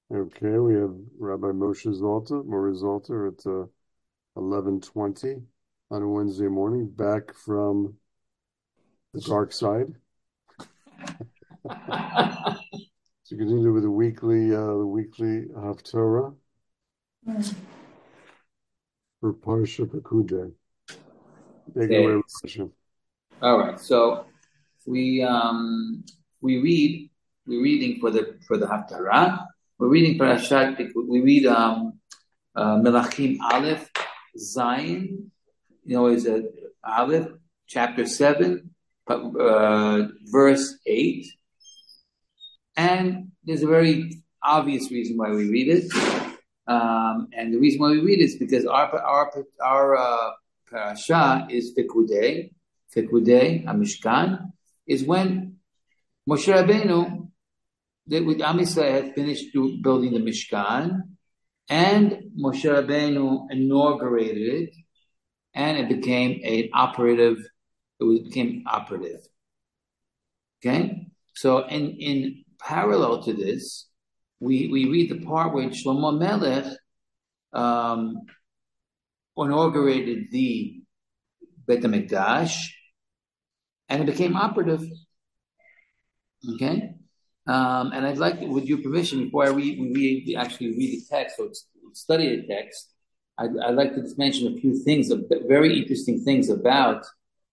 Okay, we have Rabbi Moshe Zalta, Mori Zalter at 11:20 on a Wednesday morning, back from the dark side. So continue with the weekly Haftarah for Parsha Pekudei. Take it away, Okay. Moshe. All right. So we're reading for the Haftarah. We're reading Parashat. We read Melachim Aleph Zion. Is a Aleph chapter 7, verse 8. And there's a very obvious reason why we read it. And the reason why we read it is because our parasha is Pekudei, HaMishkan, is when Moshe Rabbeinu, with Am Yisrael, had finished building the Mishkan, and Moshe Rabbeinu inaugurated it, and it became operative. Okay? So in parallel to this, we read the part where Shlomo Melech inaugurated the Beit HaMikdash, and it became operative. Okay? And I'd like, with your permission, before we actually read the text or study the text, I'd like to just mention a few things, very interesting things about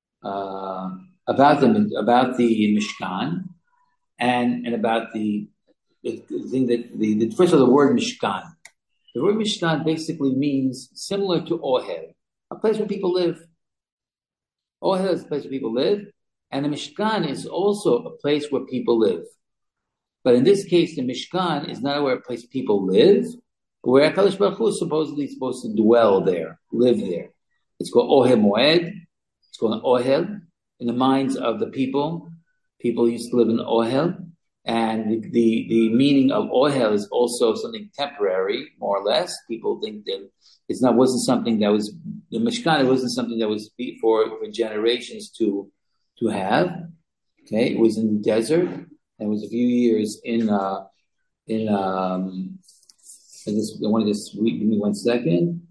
the Mishkan and about the thing that first of all, the word Mishkan. The word Mishkan basically means similar to Ohel, a place where people live. Ohel is a place where people live, and the Mishkan is also a place where people live. But in this case, the Mishkan is not where a place people live, but where HaKadosh Baruch Hu is supposedly supposed to dwell there, live there. It's called Ohel Moed. It's called an Ohel in the minds of the people. People used to live in Ohel. And the meaning of Ohel is also something temporary, more or less. People think that wasn't something that was, the Mishkan, it wasn't something that was for generations to have. Okay, it was in the desert, and it was a few years in this. I want to just give me 1 second.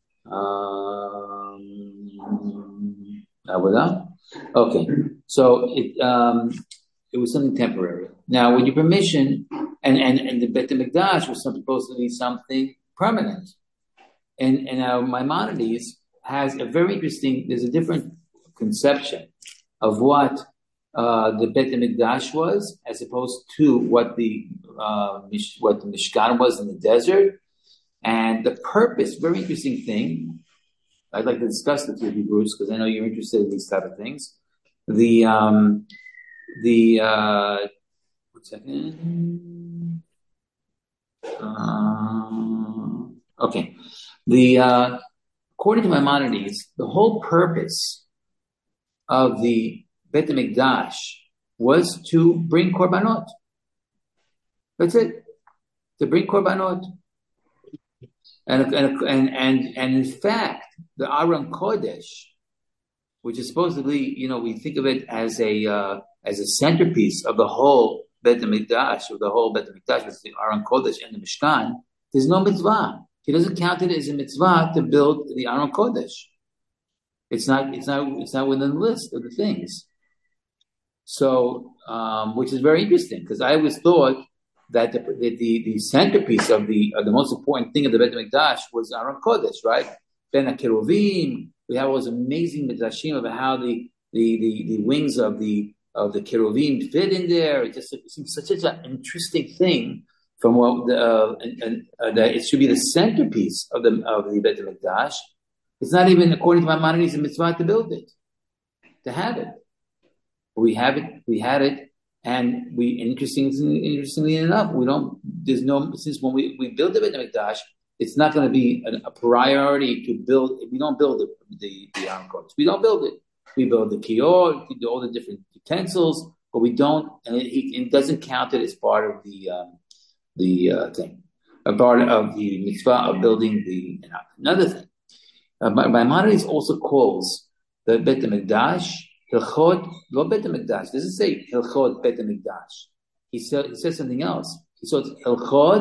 Okay, so it was something temporary. Now, with your permission, and the Beit HaMikdash was supposed to be something permanent. And Maimonides has a very interesting, there's a different conception of what the Beit HaMikdash was, as opposed to what the Mishkan was in the desert. And the purpose, very interesting thing, I'd like to discuss this with you, Bruce, because I know you're interested in these type of things. 1 second. Okay. According to Maimonides, the whole purpose of the Beit HaMikdash was to bring korbanot. That's it. To bring korbanot. And in fact, the Aron Kodesh, which is supposedly, we think of it as a centerpiece of the whole Beit HaMikdash, or the whole Beit HaMikdash, with the Aron Kodesh and the Mishkan. There's no mitzvah. He doesn't count it as a mitzvah to build the Aron Kodesh. It's not within the list of the things. So, which is very interesting, because I always thought that the centerpiece of the most important thing of the Beit HaMikdash was Aron Kodesh, right? Ben HaKeruvim. We have all those amazing midrashim of how the wings of the Keruvim fit in there. It just seems such an interesting thing. From what that it should be the centerpiece of the Beit HaMikdash. It's not even, according to Maimonides, a mitzvah to build it, to have it. We have it. We had it, and interestingly enough, since when we build the Beit HaMikdash, it's not going to be a priority to build. We don't build the Aron Kodesh. We don't build it. We build the kior, all the different utensils, but we don't. And it doesn't count it as part of the thing, a part of the mitzvah of building the. Another thing, Maimonides also calls the Beit HaMikdash Hilchot Lo Beit HaMikdash. Doesn't say Hilchot Beit HaMikdash. He says something else. He says Hilchot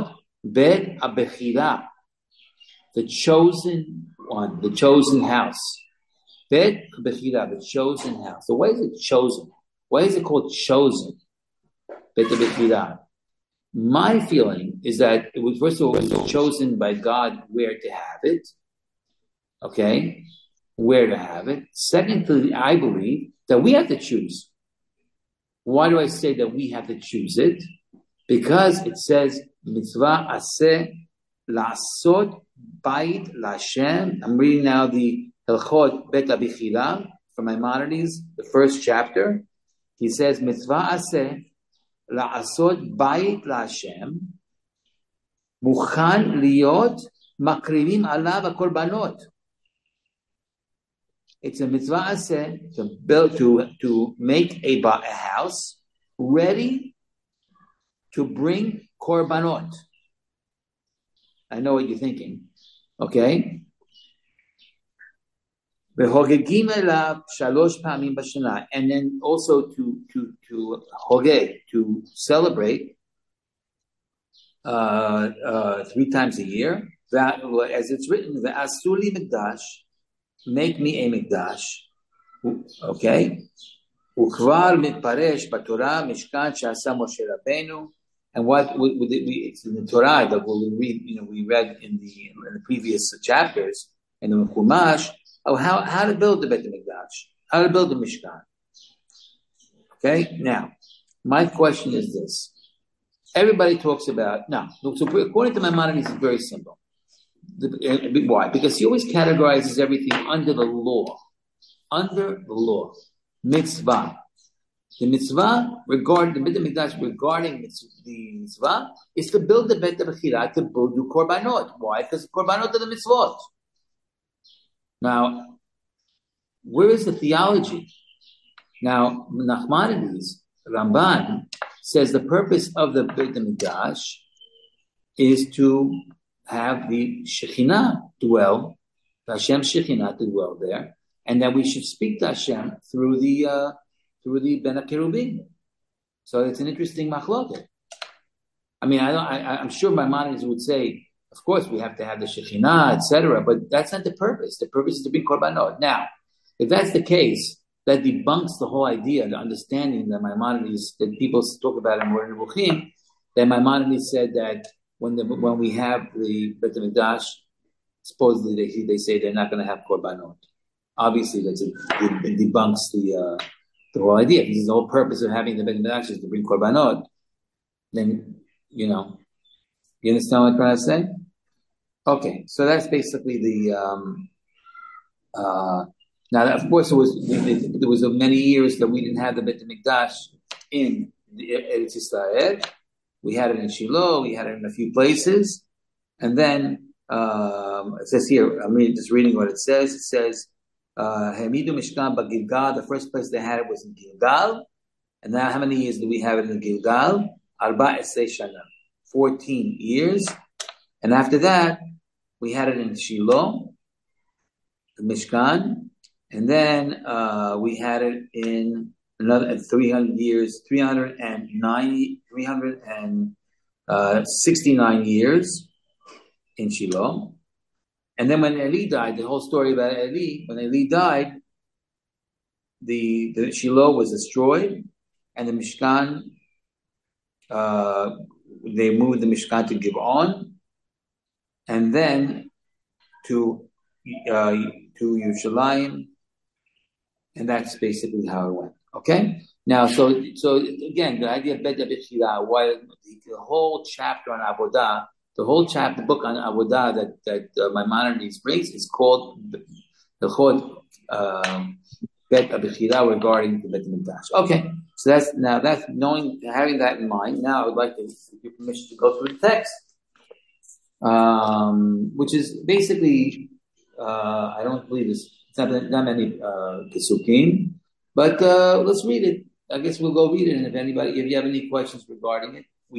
Bet Abechira, the chosen one, the chosen house. Bet Abechira, the chosen house. So why is it chosen? Why is it called chosen? Bet Abechira. My feeling is that it was, first of all, it was chosen by God where to have it. Okay? Where to have it. Secondly, I believe that we have to choose. Why do I say that we have to choose it? Because it says, mitzvah aseh la'asot bayit la'Hashem. I'm reading now the Hilchot Bet Abichila from Maimonides, the first chapter. He says, mitzvah aseh la'asot bayit la'Hashem mukhan liot makrivim alav hakorbanot. It's a mitzvah aseh to build, to make a house ready to bring korbanot. I know what you're thinking. Okay? And then also to hogeg, to celebrate 3 times a year. That, as it's written, the asuli mikdash, make me a mikdash. Okay? Ukvar mitparesh b'Torah mishkan she'asa Moshe Rabbeinu. And what it's in the Torah that we read in the previous chapters in the Chumash of how to build the Beit HaMikdash, how to build the Mishkan. Okay, now my question is this: everybody talks about so according to Maimonides, it's very simple. Why? Because he always categorizes everything under the law. Under the law, mitzvah. The mitzvah regarding the Beit HaMikdash, regarding the mitzvah, is to build the Beit HaBechira, to do korbanot. Why? Because the korbanot are the mitzvot. Now, where is the theology? Now, Nachmanides, Ramban, says the purpose of the Beit HaMikdash is to have the Shekhinah dwell, the Hashem Shekhinah to dwell there, and that we should speak to Hashem through the Ben HaKerubim. So it's an interesting machloket. I mean, I'm sure Maimonides would say, of course, we have to have the Shekhinah, etc., but that's not the purpose. The purpose is to bring korbanot. Now, if that's the case, that debunks the whole idea, the understanding that Maimonides, that people talk about in Moreh Nevuchim, that Maimonides said that when we have the Beit HaMikdash, supposedly they say they're not going to have korbanot. Obviously, it debunks the whole idea. If this is the whole purpose of having the Beit HaMikdash is to bring korbanot, then, you understand what I'm trying to say? Okay, so that's basically the, now, of course, there was many years that we didn't have the Beit HaMikdash in the Eretz Yisrael. We had it in Shiloh, we had it in a few places, and then, it says here, I'm just reading what it says. It says, Hamidu Mishkan Gilgal. The first place they had it was in Gilgal. And now how many years do we have it in Gilgal? Arba Esrei Shana. 14 years. And after that, we had it in Shiloh, the Mishkan. And then we had it in another 300 years, 369 years in Shiloh. And then when Eli died, the whole story about Eli, when Eli died, the Shiloh was destroyed, and the Mishkan, they moved the Mishkan to Giv'on, and then to Yerushalayim, and that's basically how it went. Okay? Now, so again, the idea of Bet HaBechira, why the whole chapter on Avodah, the whole chapter, book on Avodah that Maimonides brings is called the Chod Bet HaBechira regarding the Beit HaMikdash. Okay, so that's having that in mind. Now I would like to give permission to go through the text, which is basically I don't believe it's not many Pesukim, but let's read it. I guess we'll go read it, and if you have any questions regarding it, we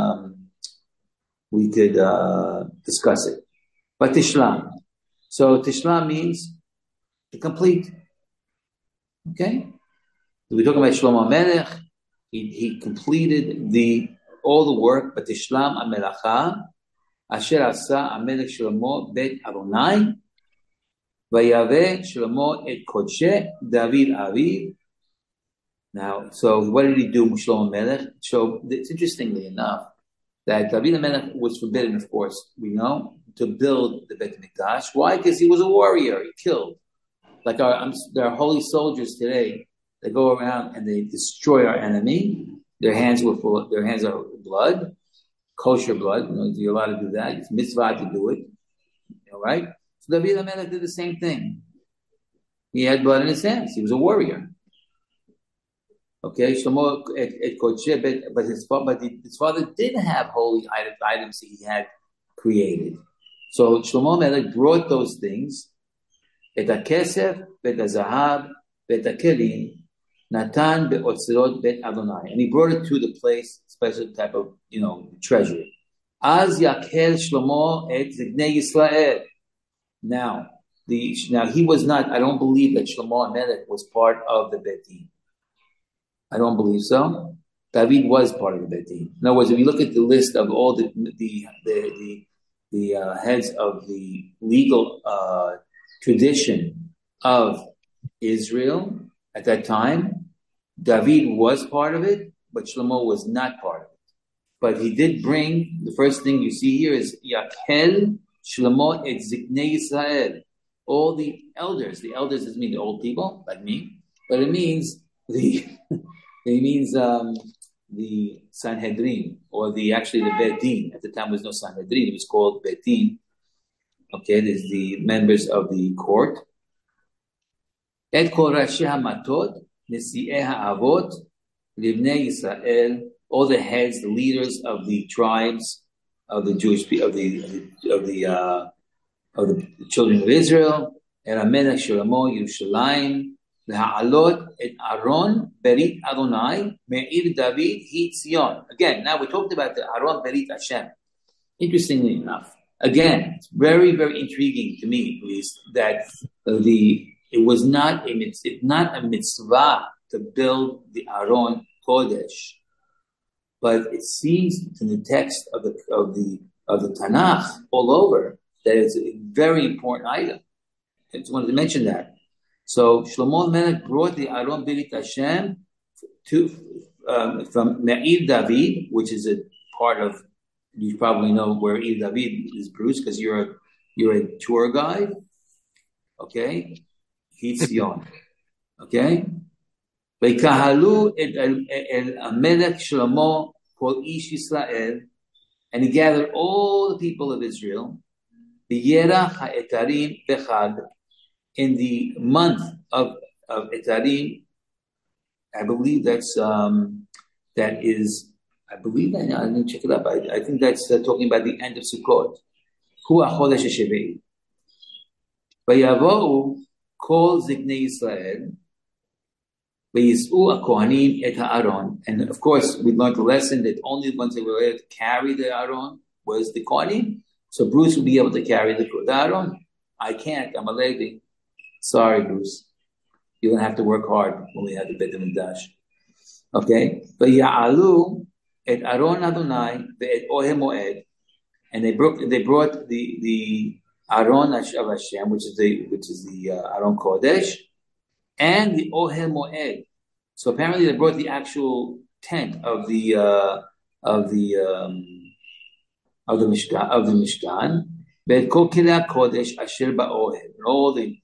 could discuss it. But Tishlam. So Tishlam means to complete. Okay? We're talking about Shlomo Melech. He completed all the work, but Tishlam HaMelacha, Asher asa Amelech Shlomo bet Adonai, vayave Shlomo et Kodshe David Aviv. Now, so what did he do, Shlomo Melech? So it's interestingly enough that David Melech was forbidden, of course, we know, to build the Beit Mikdash. Why? Because he was a warrior. He killed. Like there are holy soldiers today that go around and they destroy our enemy. Their hands are blood, kosher blood. You know, you're allowed to do that. It's mitzvah to do it. Right? So David Melech did the same thing. He had blood in his hands. He was a warrior. Okay, Shlomo et Kodshe, but his father did have holy items that he had created. So Shlomo Melech brought those things, et hakesef, bet hazahav, bet hakelim, natan be'otzerot bet Adonai, and he brought it to the place, special type of treasury. Az yakel Shlomo et zignei Yisrael. Now he was not. I don't believe that Shlomo Melech was part of the Beit Din. I don't believe so. David was part of the Beit Din. In other words, if you look at the list of all the heads of the legal tradition of Israel at that time, David was part of it, but Shlomo was not part of it. But he did bring, the first thing you see here is Yakel Shlomo et Ziknei Yisrael. All the elders doesn't mean the old people like me, but it means the Sanhedrin, or the Beit Din. At the time, there was no Sanhedrin; it was called Beit Din. Okay, there's the members of the court. Et kol rashi hamatot, nesi'ei ha'avot, livnei Yisrael. All the heads, the leaders of the tribes of the Jewish people, of the children of Israel. El Hamelech Shlomo Yerushalayim. Ha'alot et Aaron Berit Adonai Me'ir David Hi Tzion. Again, now we talked about the Aaron Berit Hashem. Interestingly enough, again, it's very, very intriguing to me, at least, that it was not a mitzvah to build the Aaron Kodesh, but it seems in the text of the Tanakh all over that it's a very important item. I just wanted to mention that. So Shlomo Melech brought the Aaron Berit Hashem from Me'ir David, which is a part of, you probably know where Ir David is, Bruce, because you're a tour guide. Okay, Hitzion. Okay, Ve'kahalu el Melech Shlomo kol ish Yisrael, and he gathered all the people of Israel. V'yerach ha'etarim bechad. In the month of Etarim, I believe I didn't check it up. I think that's talking about the end of Sukkot. Hu HaChodesh HaShevi'i. Vayavo'u kol ziknei Yisrael, vayis'u HaKohanim et HaAron. And of course, we learned the lesson that only the ones that were able to carry the Aaron was the Kohanim. So Bruce will be able to carry the Aaron. I can't. I'm a lady. Sorry, Bruce. You're going to have to work hard when we have the Beit Mikdash. Okay? But Ya'alu et Aaron Adonai ve'et Ohel Moed, and they brought the Aaron of Hashem, which is the Aaron Kodesh, and the Ohel Moed. So apparently they brought the actual tent of the Mishkan. But Kokila Kodesh Asher Ba'ohel, and all the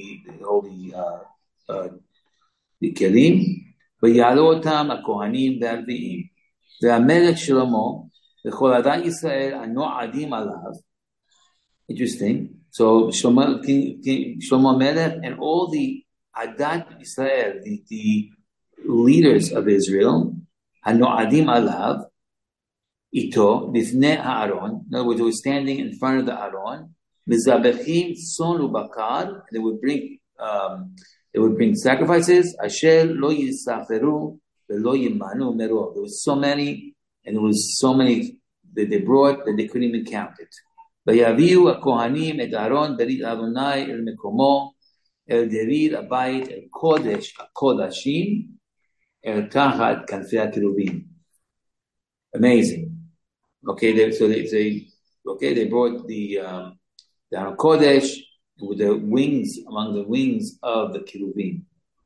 kelim, v'yalo otam hakohanim ve'alviim, ve'amelech Shlomo v'chol adat Yisrael hano'adim alav. Interesting. So King Shlomo Melech and all the adat Yisrael, the leaders of Israel, hano'adim alav. Ito, bifnei Aaron. In other words, they were standing in front of the Aaron. Mizabechim son ubakar. They would bring sacrifices. Asher lo yisaferu ve'lo yimanu mero. There was so many that they brought that they couldn't even count it. Vayaviu hakohanim et Aaron berit Adonai el mekomo el derir abayit el kodesh hakodashim el tachat kanfei hakiruvim. Amazing. Okay, so they Okay, they brought the Aron Kodesh with the wings, among the wings of the Kiruvim.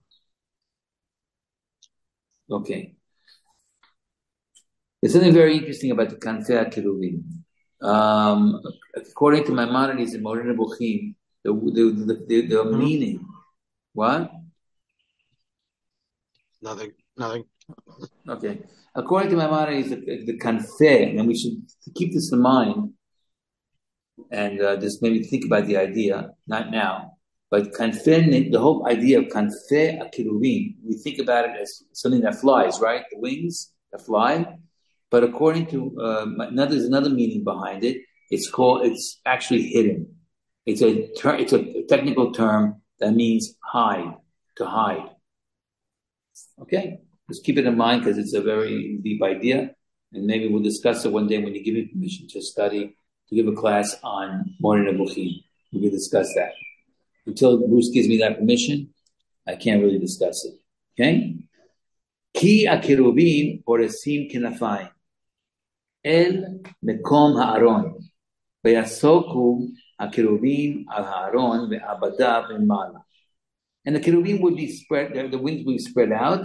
Okay. There's something very interesting about the Kanfei Kiruvim. According to Maimonides and Moreh Nebuchim, the meaning. What? Nothing. Okay. According to Maimonides, the Kanfei, and we should keep this in mind, and just maybe think about the idea, not now, but Kanfei, the whole idea of Kanfei Kiruvim, we think about it as something that flies, right? The wings that fly. But according to there's another meaning behind it. It's actually hidden. It's a technical term that means hide, to hide. Okay, just keep it in mind because it's a very deep idea, and maybe we'll discuss it one day when you give me permission to study, to give a class on Moreh Nebuchim. We can discuss that. Until Bruce gives me that permission, I can't really discuss it. Okay? Ki akirubim poresim kinafayim el mekom haaron veyasoku akirubim al haaron ve'abadav v'mala. And the kerubim would be spread, the wings would be spread out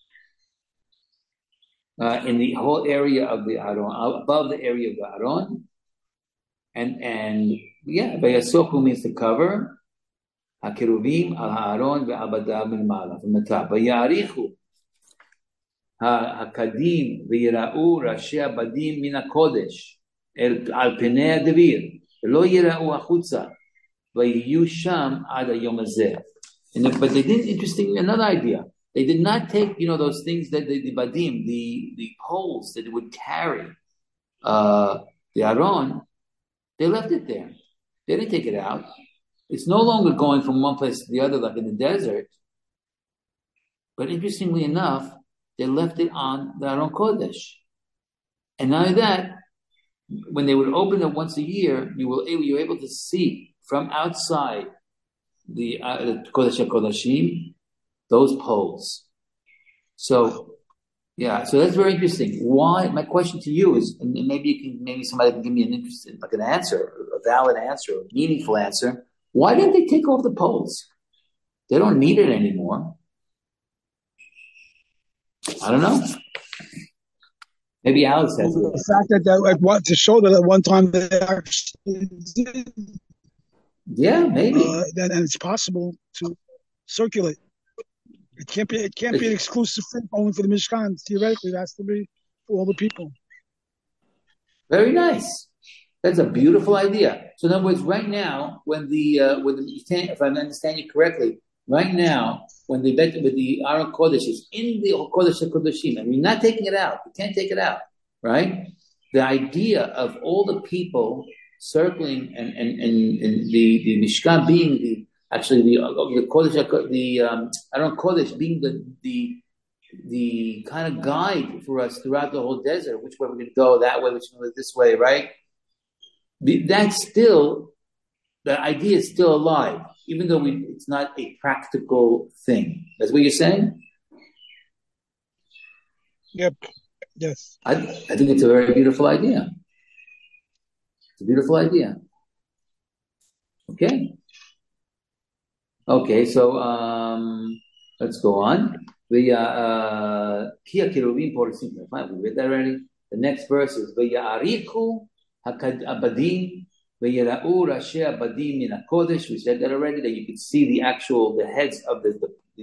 in the whole area of the Aron, above the area of the Aron. And Vayasoku means to cover. HaKerubim al Haaron ve'abadav milmala, from the top. Vayarichu HaKadim v'yira'u rashi abadim min HaKodesh al penei HaDevir v'lo yira'u achutza v'yiyu sham ad hayom hazeh. But they did, interestingly, another idea. They did not take, those things that the badim, the poles that it would carry the Aron. They left it there. They didn't take it out. It's no longer going from one place to the other like in the desert. But interestingly enough, they left it on the Aron Kodesh. And not only that, when they would open it once a year, you were able to see from outside the Kodesh HaKodashim, those poles. So that's very interesting. Why? My question to you is, and maybe somebody can give me an answer, a valid answer, a meaningful answer. Why didn't they take off the poles? They don't need it anymore. I don't know. Maybe Alex has it. The fact that I want to show that at one time they actually did. Yeah, maybe. And it's possible to circulate. It can't be an exclusive thing only for the Mishkan. Theoretically, it has to be for all the people. Very nice. That's a beautiful idea. So in other words, right now, when if I understand you correctly, right now, when the Aron Kodesh is in the Kodesh HaKodashim, and you're not taking it out, you can't take it out, right? The idea of all the people circling and the Mishkan being the Kodesh, the Aron Kodesh being the kind of guide for us throughout the whole desert, which way we're going to go, that way, which way, this way, right? That's still, the idea is still alive, even though it's not a practical thing. That's what you're saying? Yep. Yes. I think it's a very beautiful idea. It's a beautiful idea. Okay, so let's go on. The Kia Kiruvim Poresim. We read that already. The next verse is Vayarichu HaAbadim Vayira'u Rashi Abadim Min HaKodesh. We said that already. That you could see the heads of the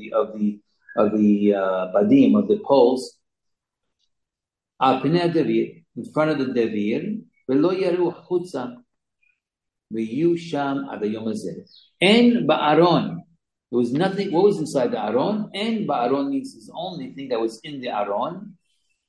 badim, of the poles. Al Penei HaDevir, in front of the Devir. V'lo yaru chutza v'yu sham ad hayom hazeh. En ba'aron, there was nothing. What was inside the aron? En ba'aron means the only thing that was in the aron.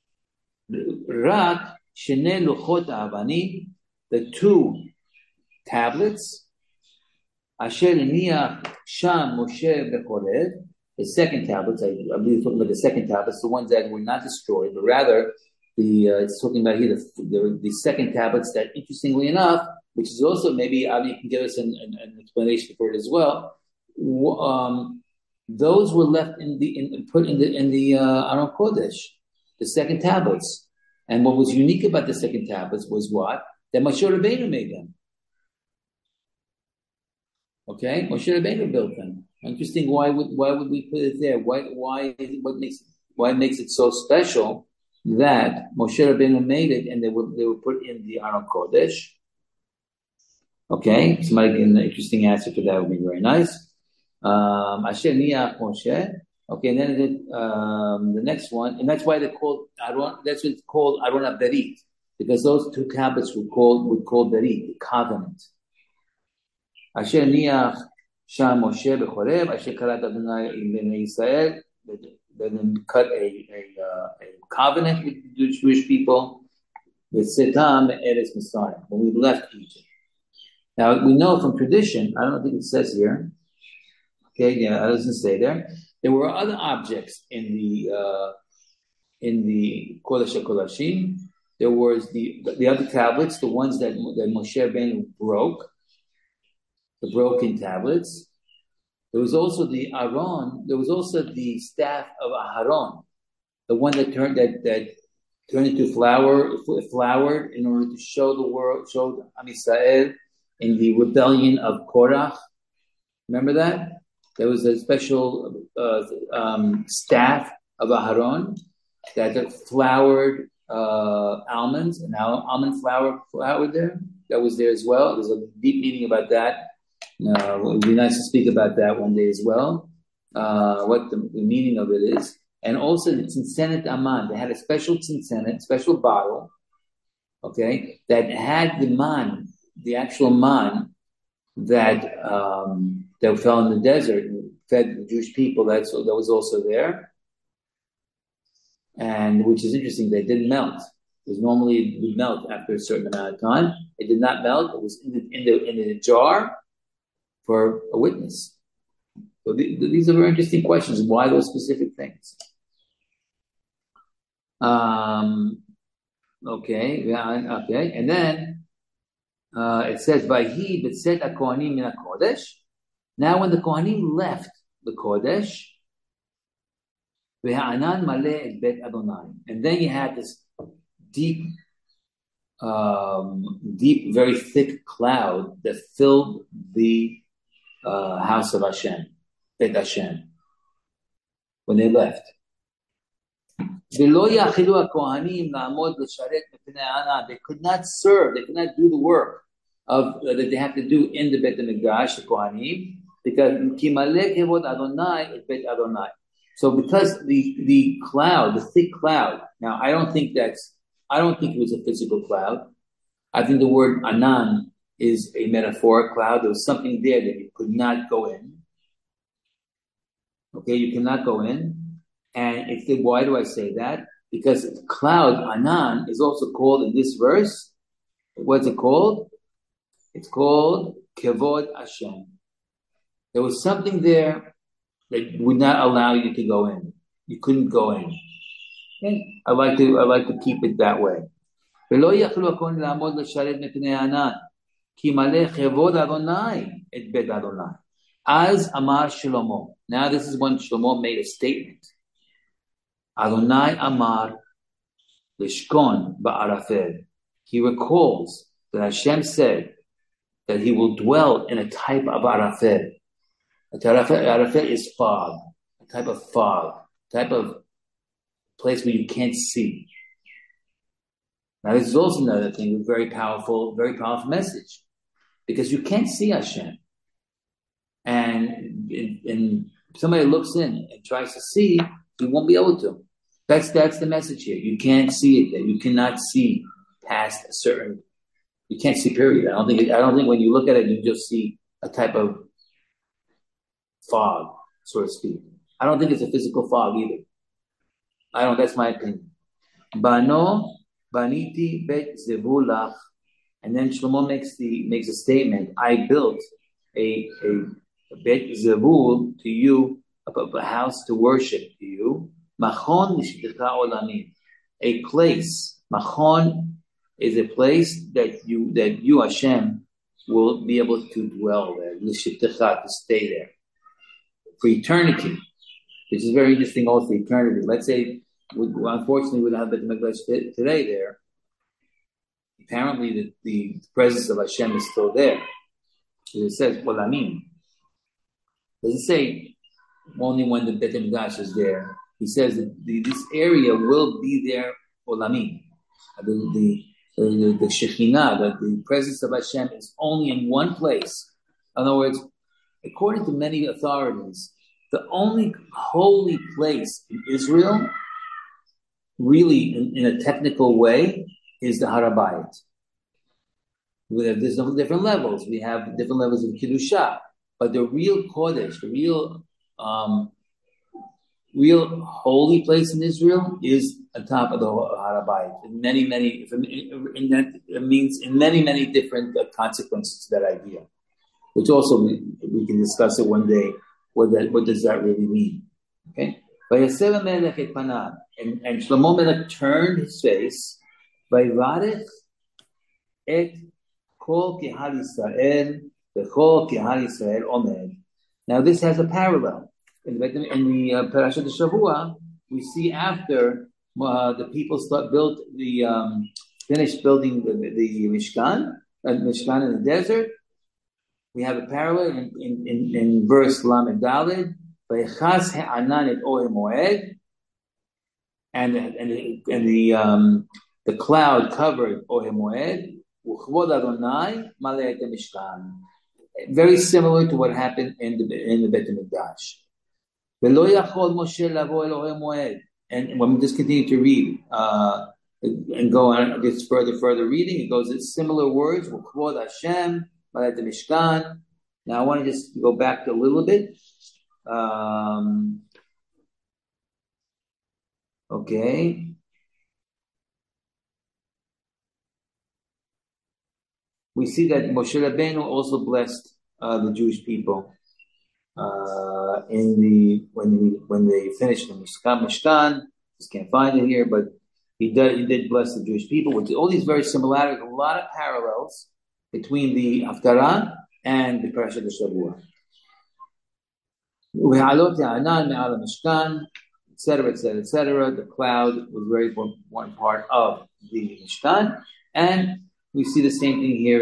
Rak shenei luchot ha'avanim, the two tablets. Asher niach sham Moshe b'Chorev, the second tablets. I believe it's talking about the second tablets, the ones that were not destroyed, but rather. It's talking about here the second tablets that, interestingly enough, which is also maybe Avi can give us an explanation for it as well. Those were left put in the Aron Kodesh, the second tablets. And what was unique about the second tablets was what? that Moshe Rabbeinu made them. Okay, Moshe Rabbeinu built them. Interesting. Why would we put it there? Why makes it so special that Moshe Rabbeinu made it and they were put in the Aron Kodesh? Okay, somebody get an interesting answer for that would be very nice. Asher Niach Moshe. Okay, and then the next one, and that's why they called Aron. That's what it's called Aron HaBerit, because those two tablets would call Berit, the covenant. Asher Niach Sham Moshe b'Chorev, Asher Karat Adonai Bnei Yisrael. Then cut a covenant with the Jewish people with Setam Eretz Mitzrayim when we left Egypt. Now we know from tradition. I don't think it says here. Okay, yeah, it doesn't say there. There were other objects in the Kodesh HaKodashim. There was the other tablets, the ones that Moshe Rabbeinu broke, the broken tablets. There was also the Aron. There was also the staff of Aharon, the one that turned into flowered in order to show the world, show Am Yisrael in the rebellion of Korach. Remember that? There was a special staff of Aharon that flowered almonds, and almond flour flowered there. That was there as well. There's a deep meaning about that. It would be nice to speak about that one day as well. What the meaning of it is, and also the Tzintzenet Aman. They had a special tzintzenet, special bottle, okay, that had the man, the actual man that fell in the desert and fed the Jewish people. That was also there, and which is interesting. They didn't melt. Because normally it would melt after a certain amount of time. It did not melt. It was in the jar for a witness. So these are very interesting questions. Why those specific things? Okay, and then it says, "Vayhi b'tzet haKohanim min haKodesh." Now, when the Kohanim left the Kodesh, v'ha'anan maleh et bet Adonai, and then you had this deep, very thick cloud that filled the house of Hashem, Bet Hashem, when they left. They could not serve, they could not do the work that they have to do in the Bet HaMikdash, the Kohanim, because Adonai. So because the cloud, the thick cloud, now I don't think it was a physical cloud. I think the word anan is a metaphoric cloud. There was something there that you could not go in. Okay, you cannot go in. And why do I say that? Because the cloud, anan, is also called in this verse. What's it called? It's called Kevod Hashem. There was something there that would not allow you to go in. You couldn't go in. Okay? I like to keep it that way. As Amar Shlomo. Now this is when Shlomo made a statement. Adonai Amar Lishkon Ba'arafel. He recalls that Hashem said that he will dwell in a type of Arafel. Arafel is fog, a type of place where you can't see. Now this is also another thing, a very powerful message, because you can't see Hashem, and somebody looks in and tries to see, you won't be able to. That's the message here. You can't see it. That you cannot see past a certain. You can't see. Period. I don't think when you look at it, you just see a type of fog, so to speak. I don't think it's a physical fog either. That's my opinion. Baniti bet zevulach, and then Shlomo makes a statement. I built a bet zevul to you, a house to worship to you. Machon l'shitecha olamim, a place. Machon is a place that you Hashem will be able to dwell there. L'shitecha, to stay there for eternity, which is very interesting. Also, eternity. Let's say, unfortunately, we don't have Bet Mikdash today there. apparently the presence of Hashem is still there. It says Olamim. It doesn't say only when the Beit HaMikdash is there. He says that this area will be there Olamim. The Shekhinah, the presence of Hashem is only in one place. In other words, according to many authorities, the only holy place in Israel, really in a technical way, is the Har HaBayit. There's different levels. We have different levels of Kiddusha. But the real Kodesh, the real holy place in Israel is on top of the Har HaBayit. In many different consequences to that idea. Which also we can discuss it one day. What does that really mean? Okay. And Shlomo Melech turned his face. Vayivarech et kol kehal Yisrael v'chol kehal Yisrael omed. Now this has a parallel. In the Parashat Shavua, we see after the people finished building the Mishkan in the desert. We have a parallel in verse Lamed Daled. Vayechas he'anan et Ohel Moed, and the cloud covered Ohel Moed. Uchvod Adonai maleh et Mishkan. Very similar to what happened in the Beit HaMikdash. V'lo yachol Moshe lavo el Ohel Moed. And when we just continue to read and go on, gets further reading, it goes in similar words. Uchvod Hashem maleh et Mishkan. Now I want to just go back a little bit. Okay. We see that Moshe Rabbeinu also blessed the Jewish people when they finished the Mishkan. Just can't find it here, but he did bless the Jewish people with all these very similarities, a lot of parallels between the Haftarah and the Parashat Shavua. Etc., etc., etc. The cloud was a very important part of the Mishkan, and we see the same thing here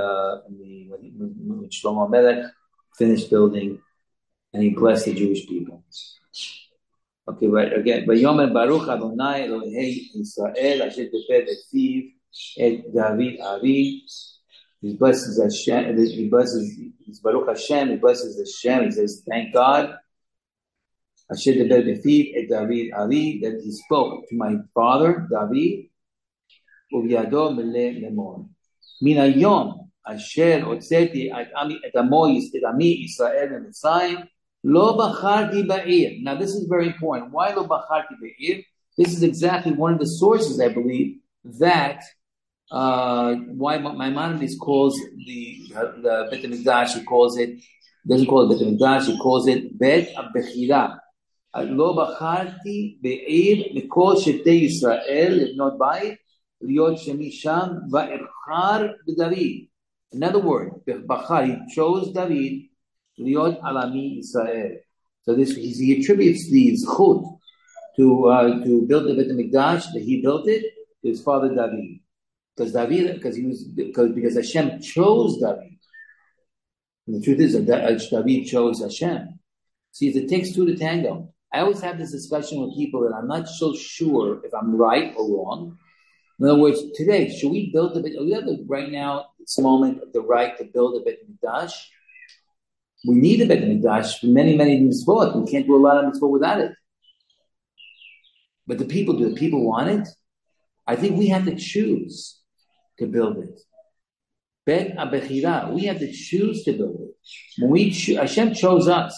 when Shlomo Melech finished building, and he blessed the Jewish people. Okay, right again. Vayomer Baruch Adonai Elohei Yisrael Asher Tefed Efiv Et David Avi. He blesses Hashem. He blesses Baruch Hashem. He blesses Hashem. He says, "Thank God." Asher Tefed Efiv Et David Avi, that he spoke to my father David. Uvyado Meleh Lemor. Min Hayom Asher Otzeti Et Ami Yisrael Mitzrayim. Lo bacharti ba'ir. Now this is very important. Why lo bacharti ba'ir? This is exactly one of the sources, I believe, that why Maimonides calls the Beit HaMikdash, doesn't call it Beit HaMikdash, he calls it Beit HaBechira. Lo bacharti ba'ir mikol shetei Yisrael livnot bayit liot shemi sham va'erchar b'David. In other words, bachar, he chose David liot alami Israel. So he attributes the zchut to build the Beit HaMikdash, that he built it, to his father David. Because Hashem chose David. And the truth is that David chose Hashem. See, it takes two to tango. I always have this discussion with people that I'm not so sure if I'm right or wrong. In other words, today, should we build the Beit? We have right now, at this moment, the right to build a Beit HaMikdash. We need a Beit HaMikdash for many, many mitzvot. We can't do a lot of mitzvot without it. But do the people want it? I think we have to choose to build it. Beit HaBechira, we have to choose to build it. When Hashem chose us,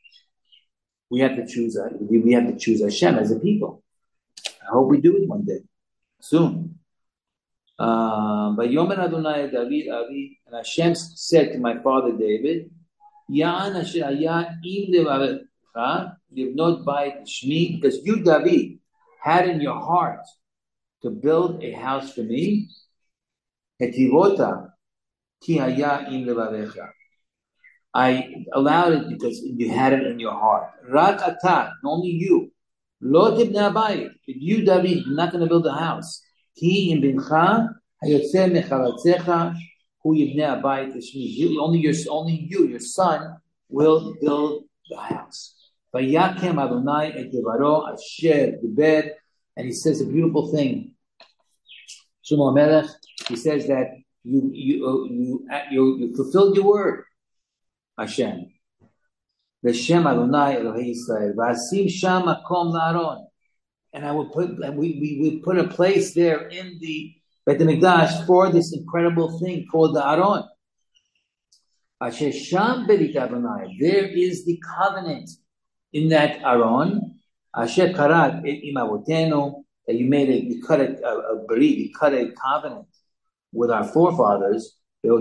we have to choose Hashem as a people. I hope we do it one day, soon. Vayomer Adonai David Avi, and Hashem said to my father David, Ya'an asher haya im levavecha livnot bayit shmi, because you, David, had in your heart to build a house for me. Hetivota ki haya im levavecha. I allowed it because you had it in your heart. Rak ata, only you. Lo tibnei habayit, but you, David, you're not going to build a house. Ki im bincha Hayotze mechalatzecha hu yibnei abayit l'shmi. Only you, your son, will build the house. Vayakem Adonai et devaro asher diber. And he says a beautiful thing. Shlomo Melech, he says that you fulfilled your word, Hashem. V'shem Adonai Elohei Yisrael v'asim sham makom la'aron. And I will put, and we put a place there in the Beit HaMikdash for this incredible thing called the Aron. Asher sham berit Adonai. There is the covenant in that Aron. Asher karat et imavotenu. That you cut a berit, you cut a covenant with our forefathers. And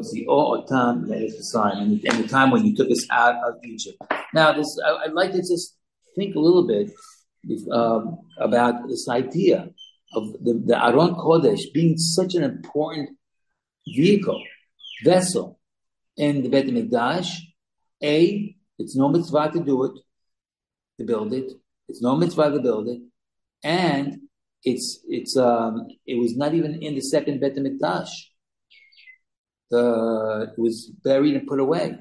the time when you took us out of Egypt. Now, I'd like to just think a little bit about this idea of the Aron Kodesh being such an important vessel in the Beit HaMikdash. It's no mitzvah to do it, to build it. It's no mitzvah to build it, and it was not even in the second Beit HaMikdash. It was buried and put away.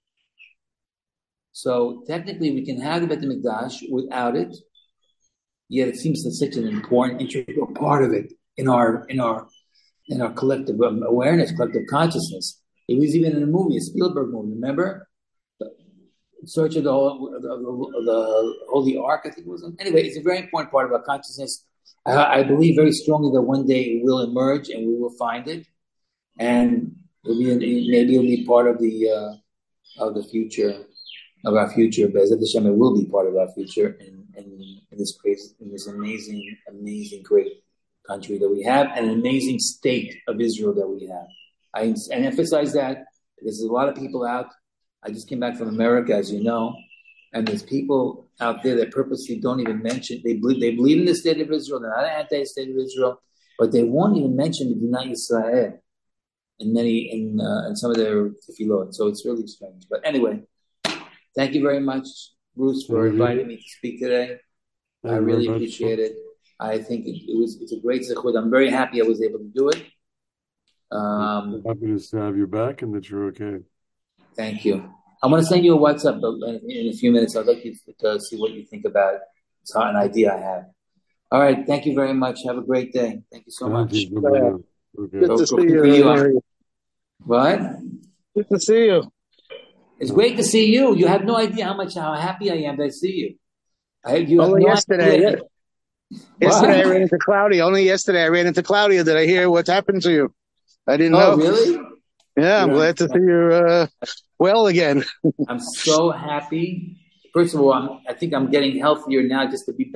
So technically, we can have the Beit HaMikdash without it. Yet it seems such an important, integral part of it in our collective awareness, collective consciousness. It was even in a movie, a Spielberg movie. Remember, In Search of the Holy Ark, I think it was. Anyway, it's a very important part of our consciousness. I believe very strongly that one day it will emerge and we will find it, and maybe it'll be part of the future. Of our future, Be'ezrat Hashem, it will be part of our future in this amazing, great country that we have, and an amazing state of Israel that we have. I emphasize that because there's a lot of people out. I just came back from America, as you know, and there's people out there that purposely don't even mention. They believe in the state of Israel. They're not anti-state of Israel, but they won't even mention the B'nai Yisrael in some of their tefillot. So it's really strange. But anyway. Thank you very much, Bruce, for inviting me to speak today. I really appreciate it. I think it's a great zechut. I'm very happy I was able to do it. I'm happy to have you back and that you're okay. Thank you. I'm going to send you a WhatsApp in a few minutes. I'd like you to see what you think about it. It's an idea I have. All right. Thank you very much. Have a great day. Thank you so much. Okay. Good to see you. What? Good to see you. It's great to see you. You have no idea how happy I am that I see you. Yesterday I ran into Claudia. Only yesterday I ran into Claudia. Did I hear what happened to you? I didn't know. Oh, really? Yeah, I'm glad to see you well again. I'm so happy. First of all, I think I'm getting healthier now just to be back.